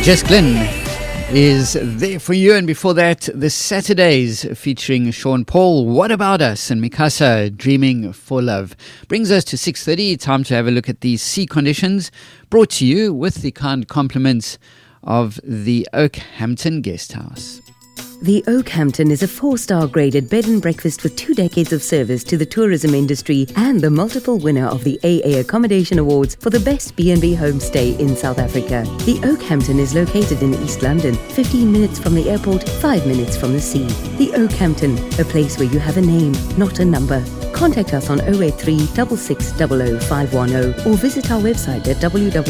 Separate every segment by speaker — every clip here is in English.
Speaker 1: Jess Glynn is there for you, and before that, the Saturdays featuring Sean Paul, What About Us, and Mikasa, Dreaming for Love. Brings us to 6:30, time to have a look at these sea conditions, brought to you with the kind compliments of the Oakhampton Guesthouse.
Speaker 2: The Oakhampton is a 4-star graded bed and breakfast with 2 decades of service to the tourism industry and the multiple winner of the AA Accommodation Awards for the best B&B homestay in South Africa. The Oakhampton is located in East London, 15 minutes from the airport, 5 minutes from the sea. The Oakhampton, a place where you have a name, not a number. Contact us on 083 6600 510 or visit our website at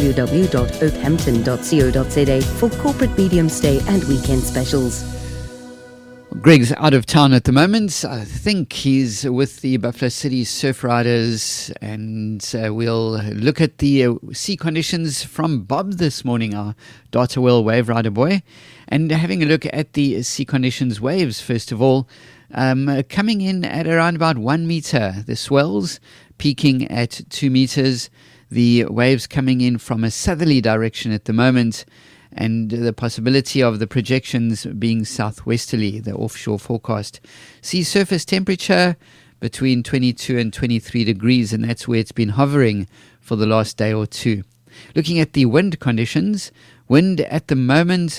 Speaker 2: www.oakhampton.co.za for corporate medium stay and weekend specials.
Speaker 1: Greg's out of town at the moment. I think he's with the Buffalo City Surf Riders, and we'll look at the sea conditions from Bob this morning, our Data Well Wave Rider boy, and having a look at the sea conditions waves first of all. Coming in at around about 1 meter, the swells peaking at 2 meters, the waves coming in from a southerly direction at the moment, and the possibility of the projections being southwesterly, the offshore forecast. Sea surface temperature between 22 and 23 degrees, and that's where it's been hovering for the last day or two. Looking at the wind conditions, wind at the moment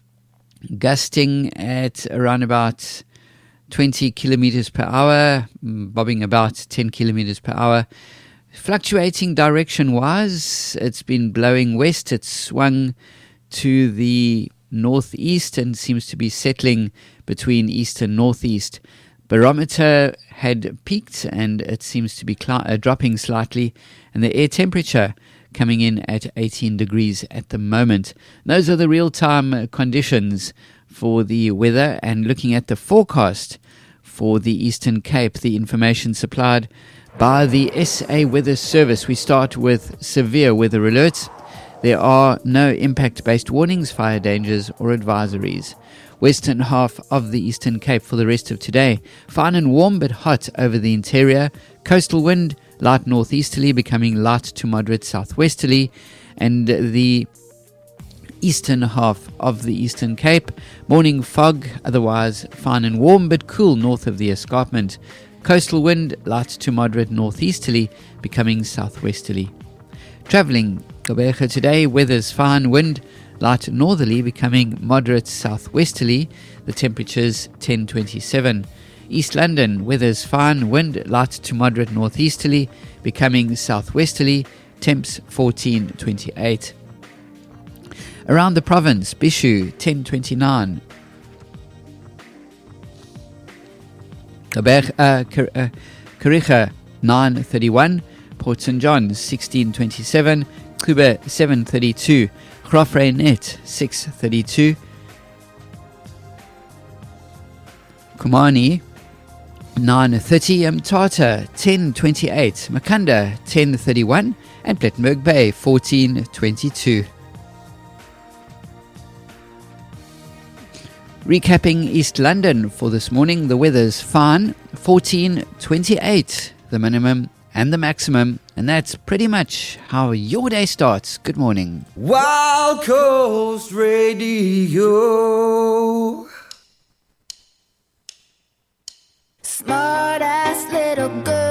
Speaker 1: gusting at around about 20 kilometers per hour, bobbing about 10 kilometers per hour. Fluctuating direction-wise, it's been blowing west. It's swung to the northeast and seems to be settling between east and northeast. Barometer had peaked and it seems to be dropping slightly, and the air temperature coming in at 18 degrees at the moment. Those are the real-time conditions for the weather, and looking at the forecast for the Eastern Cape, the information supplied by the SA Weather Service. We start with severe weather alerts. There are no impact-based warnings, fire dangers or advisories. Western half of the Eastern Cape for the rest of today. Fine and warm but hot over the interior. Coastal wind, light northeasterly becoming light to moderate southwesterly. And the eastern half of the Eastern Cape. Morning fog, otherwise fine and warm but cool north of the escarpment. Coastal wind, light to moderate northeasterly becoming southwesterly. Travelling Gqeberha today, weather's fine, wind light northerly becoming moderate southwesterly, the temperature's 10:27. East London, weather's fine, wind light to moderate northeasterly becoming southwesterly, temps 14:28. Around the province, Bishu 10:29. Kariga 9:31. Port St. John 16:27. Kruger 7:32, Graaff-Reinet 6:32, Kumani 9:30, Mthatha 10:28, Makanda 10:31, and Plettenberg Bay 14:22. Recapping East London for this morning, the weather's fine, 14:28, the minimum and the maximum, and that's pretty much how your day starts. Good morning.
Speaker 3: Wild Coast Radio.
Speaker 4: Smart ass little girl.